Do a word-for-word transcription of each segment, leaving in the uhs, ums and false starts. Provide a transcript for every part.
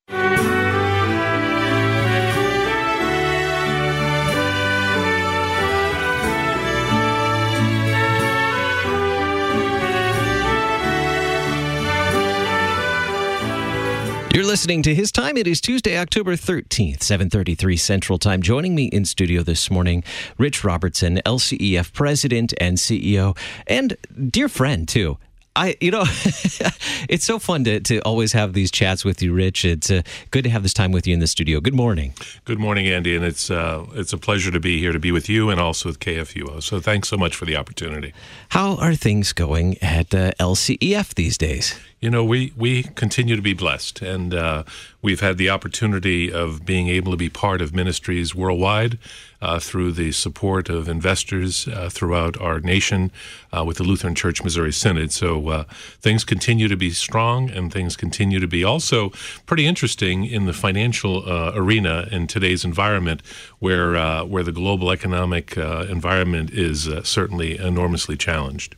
You're listening to His Time. It is Tuesday, October thirteenth, seven thirty-three Central Time. Joining me in studio this morning, Rich Robertson, L C E F President and C E O, and dear friend, too. I, you know, it's so fun to, to always have these chats with you, Rich. It's uh, good to have this time with you in the studio. Good morning. Good morning, Andy, and it's uh, it's a pleasure to be here to be with you and also with K F U O. So thanks so much for the opportunity. How are things going at uh, L C E F these days? You know, we, we continue to be blessed, and uh, we've had the opportunity of being able to be part of ministries worldwide uh, through the support of investors uh, throughout our nation uh, with the Lutheran Church Missouri Synod. So uh, things continue to be strong, and things continue to be also pretty interesting in the financial uh, arena in today's environment, where uh, where the global economic uh, environment is uh, certainly enormously challenged.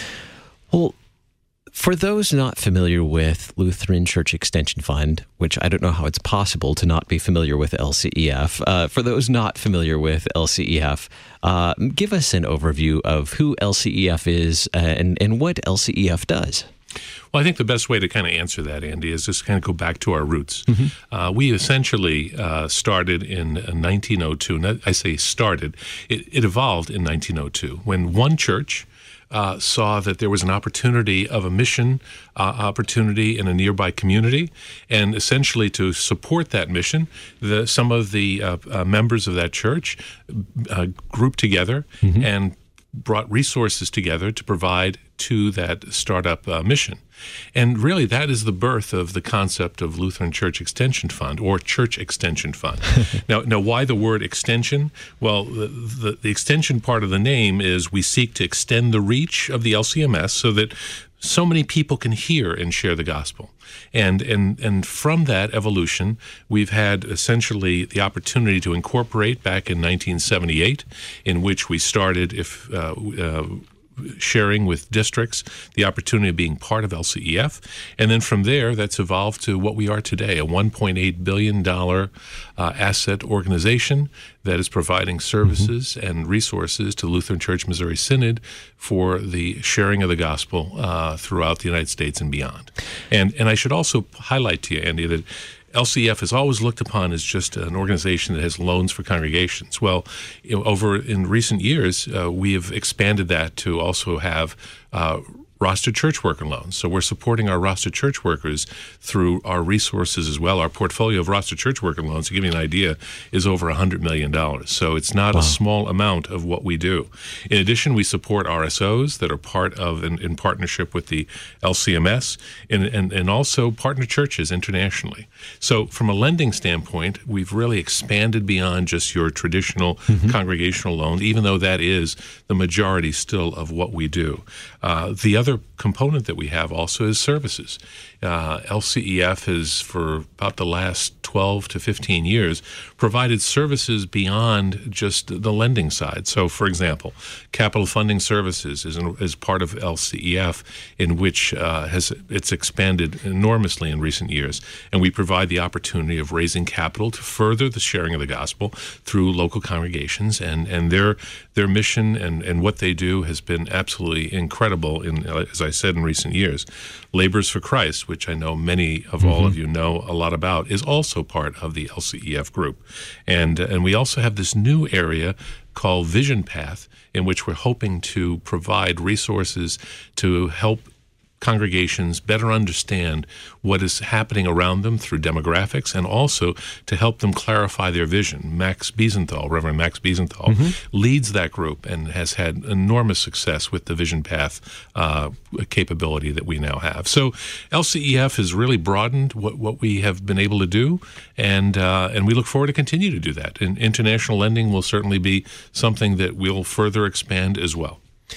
Well, for those not familiar with Lutheran Church Extension Fund, which I don't know how it's possible to not be familiar with L C E F, uh, for those not familiar with L C E F, uh, give us an overview of who L C E F is uh, and, and what L C E F does. Well, I think the best way to kind of answer that, Andy, is just kind of go back to our roots. Mm-hmm. Uh, we essentially uh, started in nineteen oh two. And I say started, it, it evolved in nineteen oh two when one church Uh, saw that there was an opportunity of a mission uh, opportunity in a nearby community, and essentially to support that mission, the, some of the uh, uh, members of that church uh, grouped together mm-hmm. and brought resources together to provide to that startup uh, mission. And really, that is the birth of the concept of Lutheran Church Extension Fund, or Church Extension Fund. now, now, why the word extension? Well, the, the, the extension part of the name is we seek to extend the reach of the L C M S so that so many people can hear and share the gospel. And and and from that evolution, we've had essentially the opportunity to incorporate back in nineteen seventy-eight, in which we started, if uh, uh, sharing with districts the opportunity of being part of L C E F. And then from there, that's evolved to what we are today, a one point eight billion dollars uh, asset organization that is providing services mm-hmm. and resources to Lutheran Church Missouri Synod for the sharing of the gospel uh, throughout the United States and beyond. And, and I should also highlight to you, Andy, that L C E F is always looked upon as just an organization that has loans for congregations. Well, you know, over in recent years, uh, we have expanded that to also have uh, rostered church worker loans. So we're supporting our rostered church workers through our resources as well. Our portfolio of rostered church worker loans, to give you an idea, is over one hundred million dollars. So it's not wow. a small amount of what we do. In addition, we support R S Os that are part of, in, in partnership with the L C M S, and, and, and also partner churches internationally. So from a lending standpoint, we've really expanded beyond just your traditional mm-hmm. congregational loan, even though that is the majority still of what we do. Uh, the other component that we have also is services. Uh, L C E F has, for about the last twelve to fifteen years, provided services beyond just the lending side. So, for example, capital funding services is, is part of L C E F, in which uh, has it's expanded enormously in recent years. And we provide the opportunity of raising capital to further the sharing of the gospel through local congregations, and, and their their mission and, and what they do has been absolutely incredible, in, as I said, in recent years. Labors for Christ, which I know many of mm-hmm. all of you know a lot about, is also part of the L C E F group. And, and we also have this new area called Vision Path, in which we're hoping to provide resources to help congregations better understand what is happening around them through demographics, and also to help them clarify their vision. Max Biesenthal, Reverend Max Biesenthal, mm-hmm. leads that group and has had enormous success with the Vision Path uh, capability that we now have. So L C E F has really broadened what, what we have been able to do, and uh, and we look forward to continue to do that. And international lending will certainly be something that we'll further expand as well.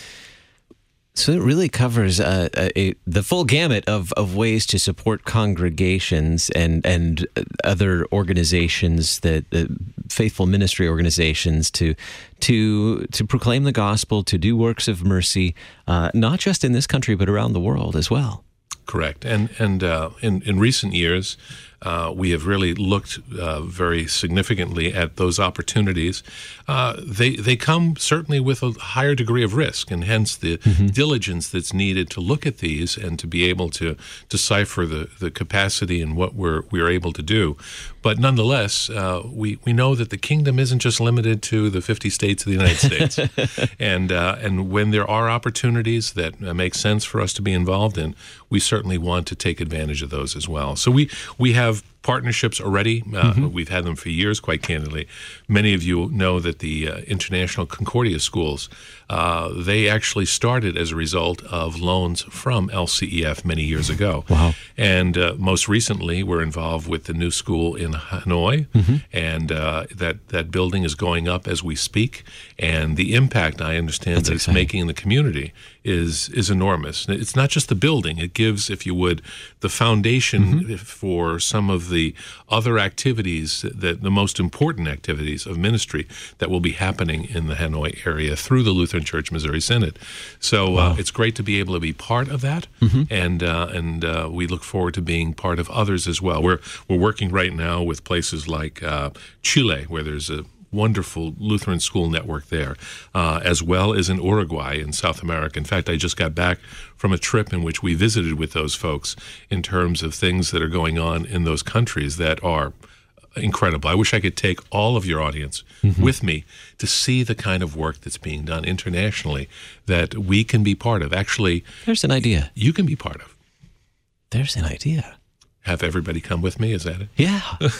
So it really covers uh, a, a, the full gamut of, of ways to support congregations and and other organizations, that uh, faithful ministry organizations, to to to proclaim the gospel, to do works of mercy, uh, not just in this country but around the world as well. Correct. And and uh, in, in recent years, uh, we have really looked uh, very significantly at those opportunities. Uh, they they come certainly with a higher degree of risk, and hence the mm-hmm. diligence that's needed to look at these and to be able to decipher the, the capacity and what we're we're able to do. But nonetheless, uh, we we know that the kingdom isn't just limited to the fifty states of the United States, and uh, and when there are opportunities that uh, make sense for us to be involved in, we certainly want to take advantage of those as well. So we we have partnerships already. Uh, mm-hmm. We've had them for years, quite candidly. Many of you know that the uh, International Concordia Schools, uh, they actually started as a result of loans from L C E F many years ago. Wow. And uh, most recently, we're involved with the new school in Hanoi, mm-hmm. and uh, that, that building is going up as we speak. And the impact, I understand, That's that exciting. It's making in the community is is enormous. It's not just the building. It gives, if you would, the foundation mm-hmm. for some of the other activities, that the most important activities of ministry that will be happening in the Hanoi area through the Lutheran Church Missouri Synod. So wow. uh, it's great to be able to be part of that, mm-hmm. and uh, and uh, we look forward to being part of others as well. We're we're working right now with places like uh, Chile, where there's a wonderful Lutheran school network there, uh, as well as in Uruguay in South America. In fact, I just got back from a trip in which we visited with those folks in terms of things that are going on in those countries that are incredible. I wish I could take all of your audience mm-hmm. with me to see the kind of work that's being done internationally that we can be part of. Actually, there's an idea. You can be part of. There's an idea. Have everybody come with me? Is that it? Yeah.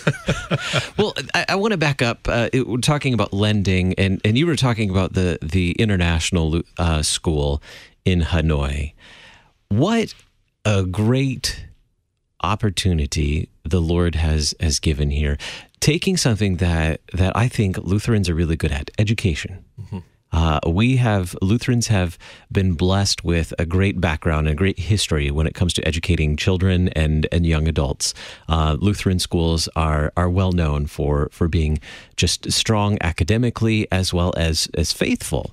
Well, I, I want to back up. Uh, it, we're talking about lending, and, and you were talking about the, the international uh, school in Hanoi. What a great opportunity the Lord has, has given here. Taking something that, that I think Lutherans are really good at, education. Mm-hmm. Uh, we have, Lutherans have been blessed with a great background and a great history when it comes to educating children and, and young adults. Uh, Lutheran schools are are well known for, for being just strong academically as well as, as faithful.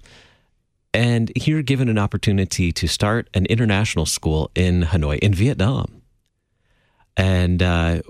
And here, given an opportunity to start an international school in Hanoi, in Vietnam. And uh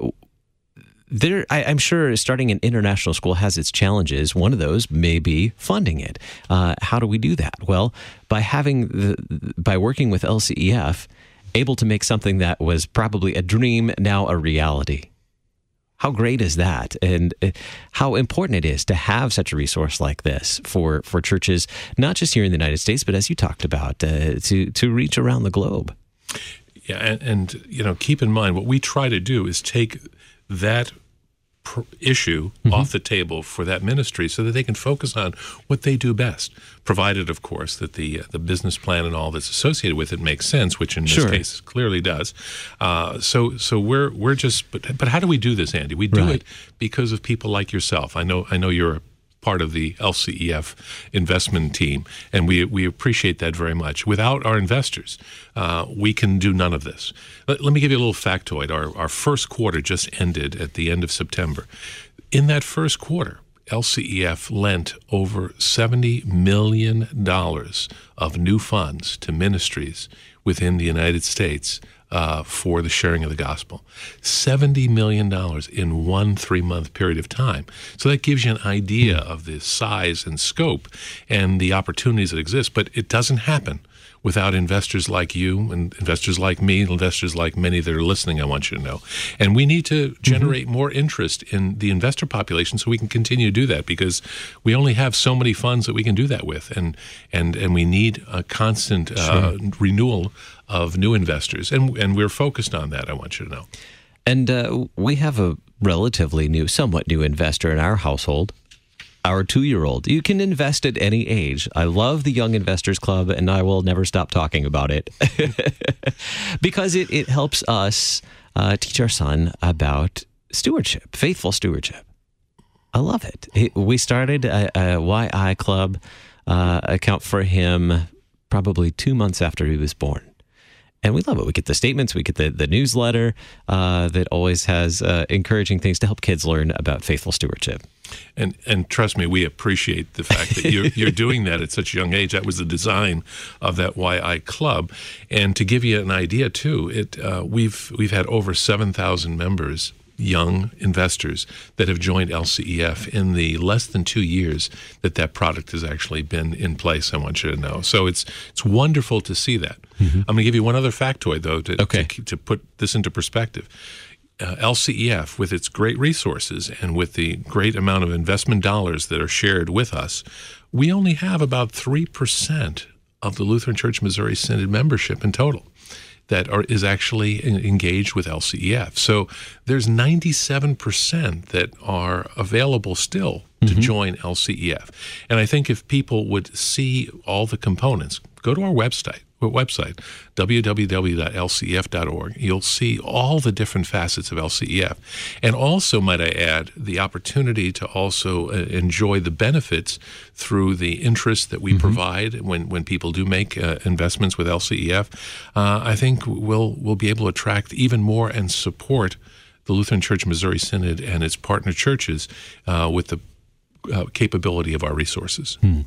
There, I, I'm sure starting an international school has its challenges. One of those may be funding it. Uh, how do we do that? Well, by having the, by working with L C E F, able to make something that was probably a dream now a reality. How great is that? And how important it is to have such a resource like this for, for churches, not just here in the United States, but as you talked about, uh, to to reach around the globe. Yeah, and, and you know, keep in mind what we try to do is take that pr- issue mm-hmm. off the table for that ministry so that they can focus on what they do best, provided, of course, that the uh, the business plan and all that's associated with it makes sense, which in sure. this case clearly does. Uh, so so we're we're just but but how do we do this, Andy? We do right. it because of people like yourself. I know I know you're a part of the L C E F investment team, and we we appreciate that very much. Without our investors, uh, we can do none of this. Let, let me give you a little factoid. Our, our first quarter just ended at the end of September. In that first quarter, L C E F lent over seventy million dollars of new funds to ministries within the United States Uh, for the sharing of the gospel. seventy million dollars in one three-month period of time. So that gives you an idea of the size and scope and the opportunities that exist. But it doesn't happen without investors like you and investors like me, investors like many that are listening, I want you to know. And we need to generate mm-hmm. more interest in the investor population so we can continue to do that, because we only have so many funds that we can do that with. And and, and we need a constant uh, sure. renewal of new investors. And, and we're focused on that, I want you to know. And uh, we have a relatively new, somewhat new investor in our household. Our two-year-old. You can invest at any age. I love the Young Investors Club, and I will never stop talking about it because it, it helps us uh, teach our son about stewardship, faithful stewardship. I love it. it we started a, a Y I Club uh, account for him probably two months after he was born. And we love it. We get the statements, we get the, the newsletter uh, that always has uh, encouraging things to help kids learn about faithful stewardship. And and trust me, we appreciate the fact that you're, you're doing that at such a young age. That was the design of that Y I Club. And to give you an idea, too, it uh, we've we've had over seven thousand members, young investors, that have joined L C E F in the less than two years that that product has actually been in place, I want you to know. So it's it's wonderful to see that. Mm-hmm. I'm going to give you one other factoid, though, to, okay. to, to put this into perspective. Uh, L C E F, with its great resources and with the great amount of investment dollars that are shared with us, we only have about three percent of the Lutheran Church Missouri Synod membership in total that are, is actually engaged with L C E F. So there's ninety-seven percent that are available still to mm-hmm. join L C E F. And I think if people would see all the components, go to our website, website, w w w dot l c e f dot org. You'll see all the different facets of L C E F. And also, might I add, the opportunity to also uh, enjoy the benefits through the interest that we mm-hmm. provide when, when people do make uh, investments with L C E F. Uh, I think we'll, we'll be able to attract even more and support the Lutheran Church Missouri Synod and its partner churches uh, with the uh, capability of our resources. Hmm.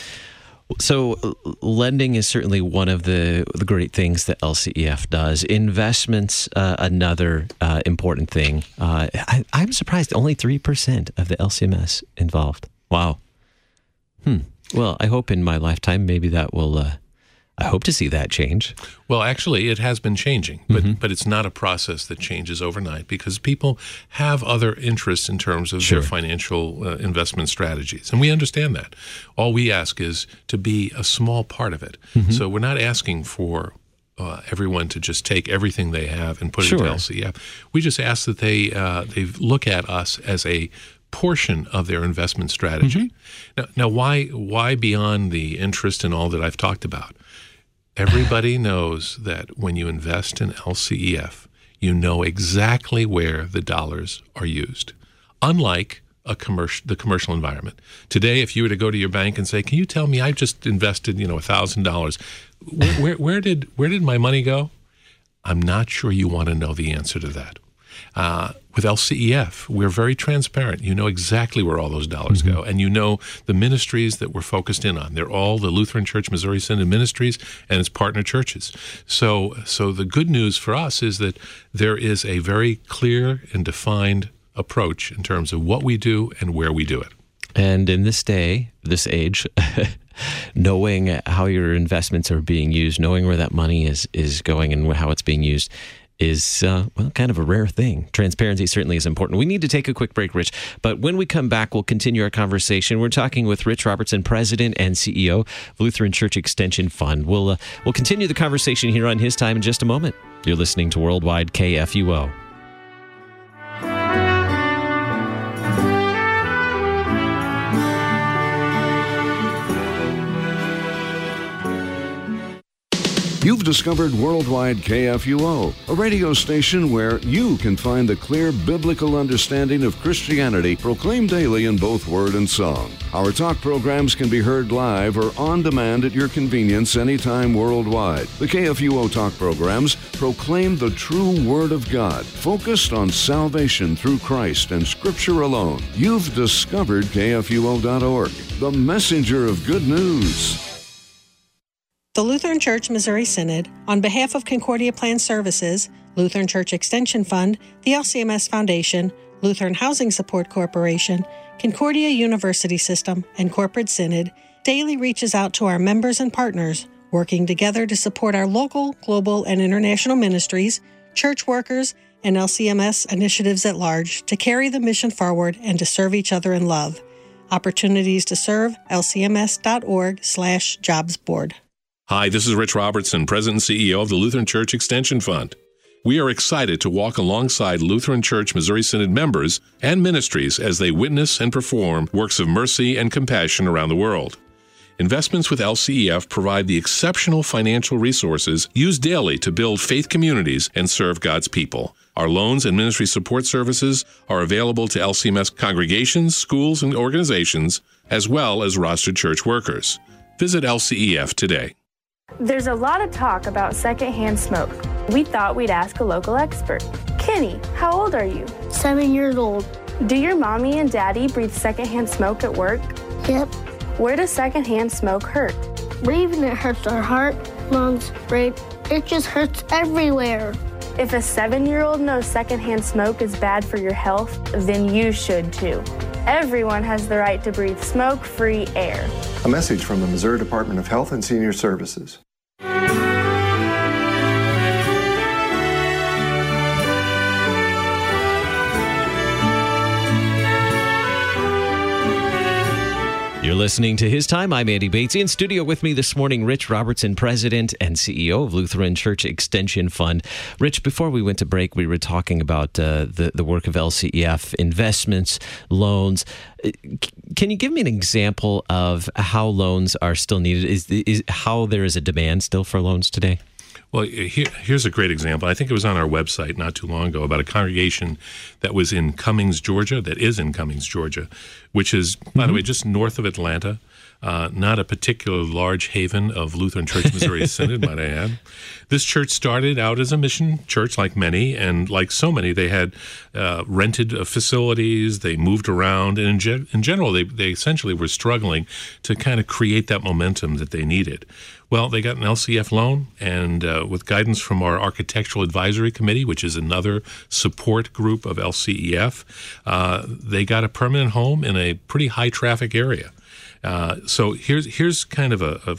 So lending is certainly one of the, the great things that L C E F does. Investments, uh, another uh, important thing. Uh, I, I'm surprised only three percent of the L C M S involved. Wow. Hmm. Well, I hope in my lifetime maybe that will, uh, I hope to see that change. Well, actually, it has been changing, but Mm-hmm. but it's not a process that changes overnight because people have other interests in terms of Sure. their financial uh, investment strategies, and we understand that. All we ask is to be a small part of it. Mm-hmm. So we're not asking for uh, everyone to just take everything they have and put it Sure. into L C E F. We just ask that they uh, they look at us as a portion of their investment strategy. Mm-hmm. Now, now, why why beyond the interest in all that I've talked about? Everybody knows that when you invest in L C E F, you know exactly where the dollars are used. Unlike a commercial, the commercial environment. Today, if you were to go to your bank and say, "Can you tell me I've just invested, you know, a thousand dollars, where where did where did my money go?" I'm not sure you want to know the answer to that. Uh, with L C E F, we're very transparent. You know exactly where all those dollars mm-hmm. go, and you know the ministries that we're focused in on. They're all the Lutheran Church Missouri Synod ministries and its partner churches. So, so the good news for us is that there is a very clear and defined approach in terms of what we do and where we do it. And in this day, this age, knowing how your investments are being used, knowing where that money is is going and how it's being used is, uh, well, kind of a rare thing. Transparency certainly is important. We need to take a quick break, Rich, but when we come back, we'll continue our conversation. We're talking with Rich Robertson, President and C E O of Lutheran Church Extension Fund. We'll, uh, we'll continue the conversation here on His Time in just a moment. You're listening to Worldwide K F U O. You've discovered Worldwide K F U O, a radio station where you can find the clear biblical understanding of Christianity proclaimed daily in both word and song. Our talk programs can be heard live or on demand at your convenience anytime worldwide. The K F U O talk programs proclaim the true Word of God, focused on salvation through Christ and Scripture alone. You've discovered K F U O dot org, the messenger of good news. The Lutheran Church Missouri Synod, on behalf of Concordia Plan Services, Lutheran Church Extension Fund, the L C M S Foundation, Lutheran Housing Support Corporation, Concordia University System, and Corporate Synod, daily reaches out to our members and partners, working together to support our local, global, and international ministries, church workers, and L C M S initiatives at large to carry the mission forward and to serve each other in love. Opportunities to serve, L C M S dot org slash jobs board. Hi, this is Rich Robertson, President and C E O of the Lutheran Church Extension Fund. We are excited to walk alongside Lutheran Church Missouri Synod members and ministries as they witness and perform works of mercy and compassion around the world. Investments with L C E F provide the exceptional financial resources used daily to build faith communities and serve God's people. Our loans and ministry support services are available to L C M S congregations, schools, and organizations, as well as rostered church workers. Visit L C E F today. There's a lot of talk about secondhand smoke. We thought we'd ask a local expert. Kenny, how old are you? Seven years old. Do your mommy and daddy breathe secondhand smoke at work? Yep. Where does secondhand smoke hurt? Breathing it hurts our heart, lungs, brain. It just hurts everywhere. If a seven-year-old knows secondhand smoke is bad for your health, then you should too. Everyone has the right to breathe smoke-free air. A message from the Missouri Department of Health and Senior Services. You're listening to His Time. I'm Andy Bates. In studio with me this morning, Rich Robertson, President and C E O of Lutheran Church Extension Fund. Rich, before we went to break, we were talking about uh, the, the work of L C E F, investments, loans. Can you give me an example of how loans are still needed? Is, is how there is a demand still for loans today? Well, here, here's a great example. I think it was on our website not too long ago about a congregation that was in Cummings, Georgia, that is in Cummings, Georgia, which is, by mm-hmm. the way, just north of Atlanta, uh, not a particular large haven of Lutheran Church Missouri Synod, might I add. This church started out as a mission church, like many, and like so many, they had uh, rented uh, facilities, they moved around, and in, ge- in general, they, they essentially were struggling to kind of create that momentum that they needed. Well, they got an L C F loan, and uh, with guidance from our Architectural Advisory Committee, which is another support group of L C E F, uh, they got a permanent home in a pretty high-traffic area. Uh, so here's here's kind of a, a,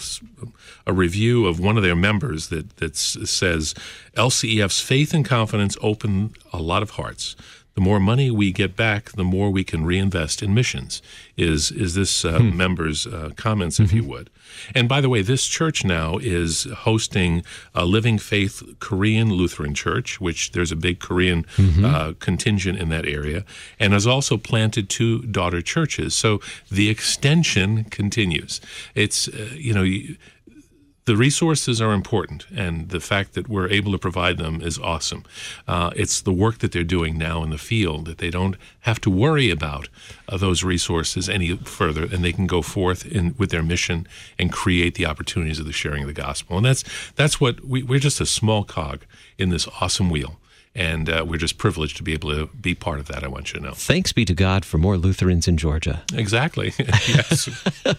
a review of one of their members that, that says, L C E F's faith and confidence open a lot of hearts. The more money we get back, the more we can reinvest in missions, is is this uh, hmm. member's uh, comments, mm-hmm. if you would. And by the way, this church now is hosting a Living Faith Korean Lutheran Church, which there's a big Korean mm-hmm. uh, contingent in that area, and has also planted two daughter churches. So the extension continues. It's, uh, you know, you, the resources are important, and the fact that we're able to provide them is awesome. Uh, it's the work that they're doing now in the field that they don't have to worry about uh, those resources any further, and they can go forth in, with their mission and create the opportunities of the sharing of the gospel. And that's that's what we, we're just a small cog in this awesome wheel. And uh, we're just privileged to be able to be part of that, I want you to know. Thanks be to God for more Lutherans in Georgia. Exactly. Yes.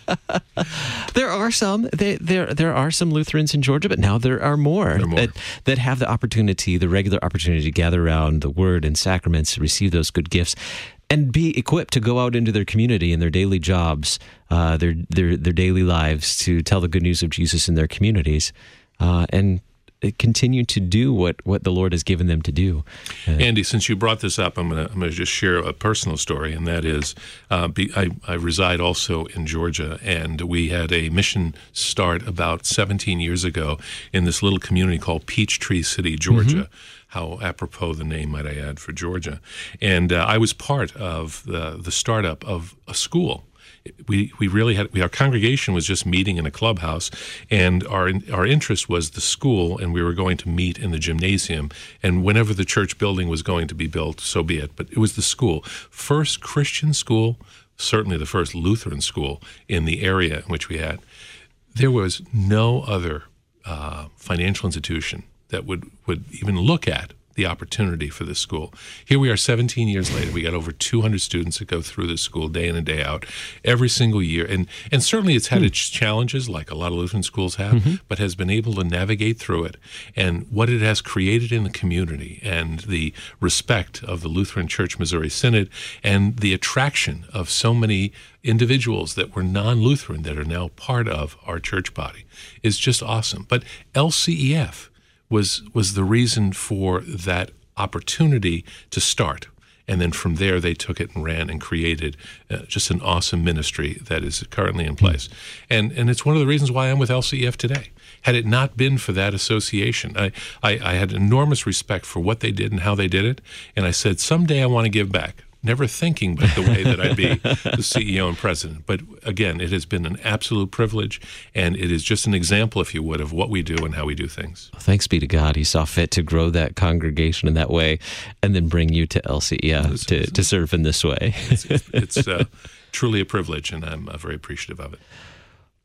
There are some. They, there there are some Lutherans in Georgia, but now there are more, there are more. That, that have the opportunity, the regular opportunity to gather around the Word and sacraments, receive those good gifts, and be equipped to go out into their community and their daily jobs, uh, their, their, their daily lives, to tell the good news of Jesus in their communities. Uh, and continue to do what, what the Lord has given them to do. Uh, Andy, since you brought this up, I'm going to I'm going to just share a personal story, and that is, uh, be, I, I reside also in Georgia, and we had a mission start about seventeen years ago in this little community called Peachtree City, Georgia. Mm-hmm. How apropos the name, might I add, for Georgia. And uh, I was part of the, the startup of a school. We we really had we, our congregation was just meeting in a clubhouse, and our our interest was the school, and we were going to meet in the gymnasium. And whenever the church building was going to be built, so be it. But it was the school, first Christian school, certainly the first Lutheran school in the area in which we had. There was no other uh, financial institution that would would even look at the opportunity for this school. Here we are seventeen years later. We got over two hundred students that go through this school day in and day out every single year. And and certainly it's had mm. its challenges, like a lot of Lutheran schools have, mm-hmm. but has been able to navigate through it. And what it has created in the community, and the respect of the Lutheran Church Missouri Synod, and the attraction of so many individuals that were non-Lutheran that are now part of our church body, is just awesome. But L C E F was was the reason for that opportunity to start. And then from there, they took it and ran and created uh, just an awesome ministry that is currently in place. And and it's one of the reasons why I'm with L C E F today. Had it not been for that association, I, I, I had enormous respect for what they did and how they did it. And I said, someday I want to give back. Never thinking but the way that I'd be the C E O and president. But again, it has been an absolute privilege, and it is just an example, if you would, of what we do and how we do things. Thanks be to God. He saw fit to grow that congregation in that way, and then bring you to L C E F it's, to, it's, to serve in this way. It's, it's uh, truly a privilege, and I'm uh, very appreciative of it.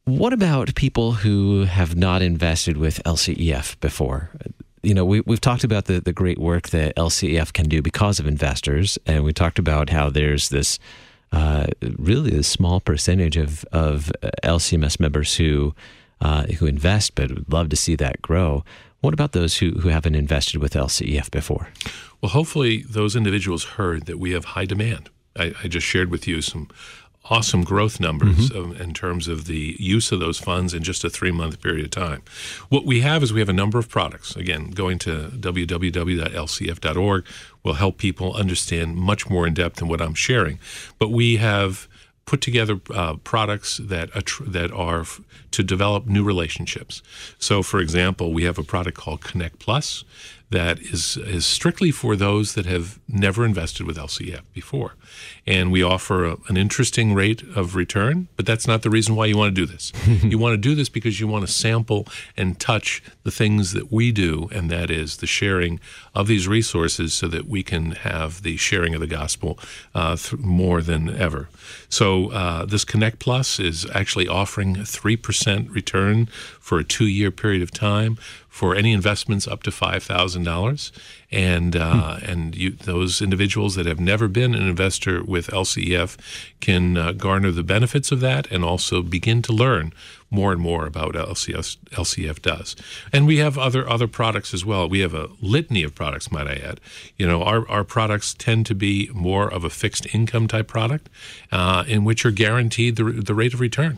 What about people who have not invested with L C E F before? You know, we, we've talked about the, the great work that L C E F can do because of investors, and we talked about how there's this uh, really a small percentage of, of L C M S members who uh, who invest, but would love to see that grow. What about those who, who haven't invested with L C E F before? Well, hopefully those individuals heard that we have high demand. I, I just shared with you some awesome growth numbers mm-hmm. of, in terms of the use of those funds in just a three-month period of time. What we have is we have a number of products. Again, going to w w w dot l c f dot org will help people understand much more in depth than what I'm sharing. But we have put together uh, products that attr- that are f- to develop new relationships. So, for example, we have a product called Connect Plus that is is strictly for those that have never invested with L C E F before. And we offer a, an interesting rate of return, but that's not the reason why you want to do this. You want to do this because you want to sample and touch the things that we do, and that is the sharing of these resources so that we can have the sharing of the gospel uh, th- more than ever. So uh, this Connect Plus is actually offering a three percent return for a two-year period of time for any investments up to five thousand dollars. And uh, hmm. and you, those individuals that have never been an investor with L C E F can uh, garner the benefits of that and also begin to learn more and more about what L C E F does. And we have other other products as well. We have a litany of products, might I add. You know, our, our products tend to be more of a fixed income type product uh, in which you're guaranteed the, the rate of return.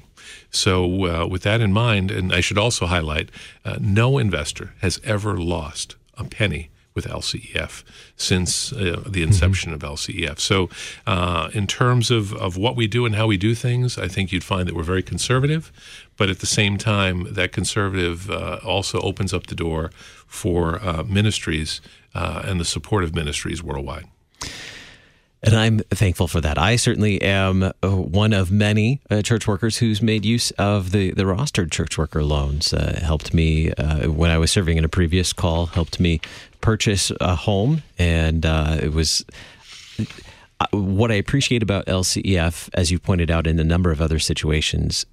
So uh, with that in mind, and I should also highlight, uh, no investor has ever lost a penny with L C E F since uh, the inception mm-hmm. of L C E F. So uh, in terms of, of what we do and how we do things, I think you'd find that we're very conservative, but at the same time, that conservative uh, also opens up the door for uh, ministries uh, and the support of ministries worldwide. And I'm thankful for that. I certainly am one of many uh, church workers who's made use of the, the rostered church worker loans. Uh, helped me uh, when I was serving in a previous call, helped me purchase a home. And uh, it was uh, what I appreciate about L C E F, as you pointed out in a number of other situations,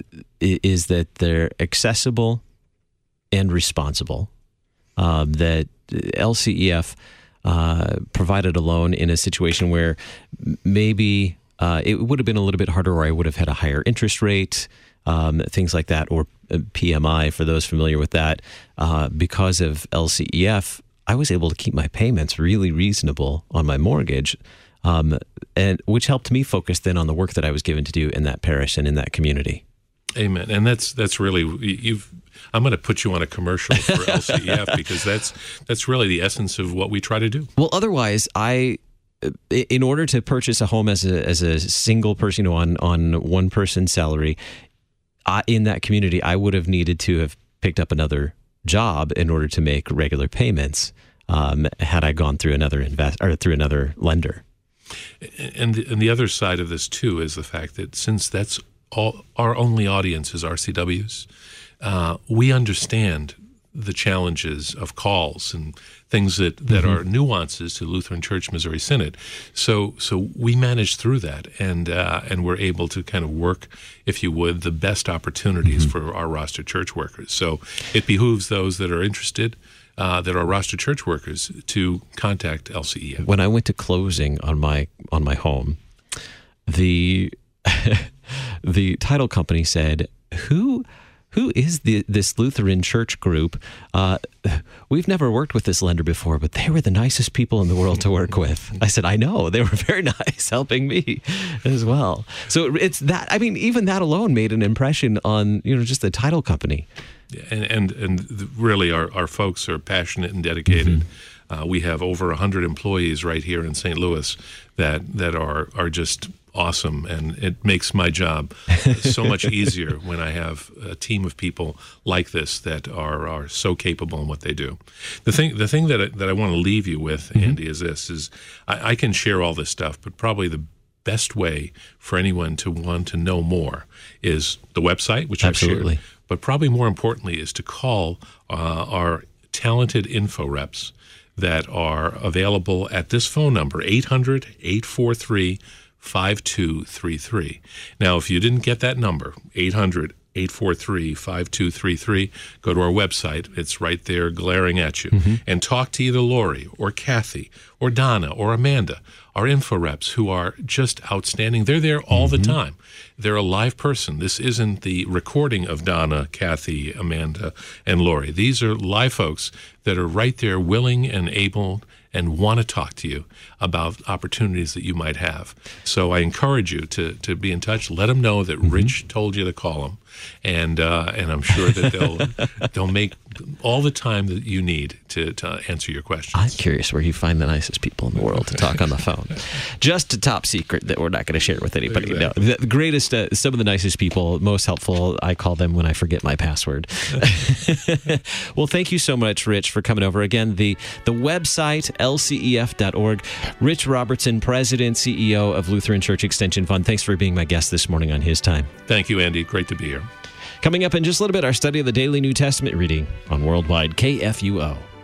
is that they're accessible and responsible. Um, that L C E F Uh, provided a loan in a situation where maybe uh, it would have been a little bit harder, or I would have had a higher interest rate, um, things like that, or P M I for those familiar with that. Uh, because of L C E F, I was able to keep my payments really reasonable on my mortgage, um, and which helped me focus then on the work that I was given to do in that parish and in that community. Amen. And that's that's really you've. I'm going to put you on a commercial for L C E F because that's that's really the essence of what we try to do. Well, otherwise, I, in order to purchase a home as a as a single person, you know, on on one person's salary, I, in that community, I would have needed to have picked up another job in order to make regular payments. Um, had I gone through another invest or through another lender. And the, and the other side of this too is the fact that since that's all our only audience is R C Ws. Uh, we understand the challenges of calls and things that, that mm-hmm. are nuances to Lutheran Church Missouri Synod. So so we manage through that, and uh, and we're able to kind of work, if you would, the best opportunities mm-hmm. for our roster church workers. So it behooves those that are interested, uh, that are roster church workers, to contact L C E F. When I went to closing on my on my home, the the title company said, "Who?" Who is the, this Lutheran church group? Uh, we've never worked with this lender before, but they were the nicest people in the world to work with. I said, I know. They were very nice, helping me as well. So it's that, I mean, even that alone made an impression on, you know, just the title company. And and, and really our, our folks are passionate and dedicated. Mm-hmm. Uh, we have over one hundred employees right here in Saint Louis that, that are, are just awesome, and it makes my job so much easier when I have a team of people like this that are are so capable in what they do. The thing the thing that I, that I want to leave you with, mm-hmm. Andy, is this: is I, I can share all this stuff, but probably the best way for anyone to want to know more is the website, which Absolutely. I've shared, but probably more importantly is to call uh, our talented info reps that are available at this phone number, eight hundred, eight four three, five two three three. Now, if you didn't get that number, eight hundred, eight four three, five two three three. Go to our website. It's right there glaring at you. Mm-hmm. And talk to either Lori or Kathy or Donna or Amanda, our info reps, who are just outstanding. They're there all mm-hmm. the time. They're a live person. This isn't the recording of Donna, Kathy, Amanda, and Lori. These are live folks that are right there, willing and able and want to talk to you about opportunities that you might have. So I encourage you to to be in touch. Let them know that mm-hmm. Rich told you to call them, and uh, and I'm sure that they'll they'll make all the time that you need to, to answer your questions. I'm curious where you find the nicest people in the world to talk on the phone. Just a top secret that we're not going to share with anybody. Exactly. No, the greatest, uh, some of the nicest people, most helpful. I call them when I forget my password. Well, thank you so much, Rich, for coming over. Again, the the website L C E F dot org. Rich Robertson, President, C E O of Lutheran Church Extension Fund. Thanks for being my guest this morning on His Time. Thank you, Andy. Great to be here. Coming up in just a little bit, our study of the Daily New Testament reading on Worldwide K F U O.